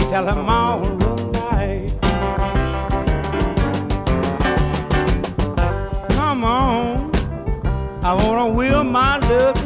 till the morning light. Come on, I wanna will my love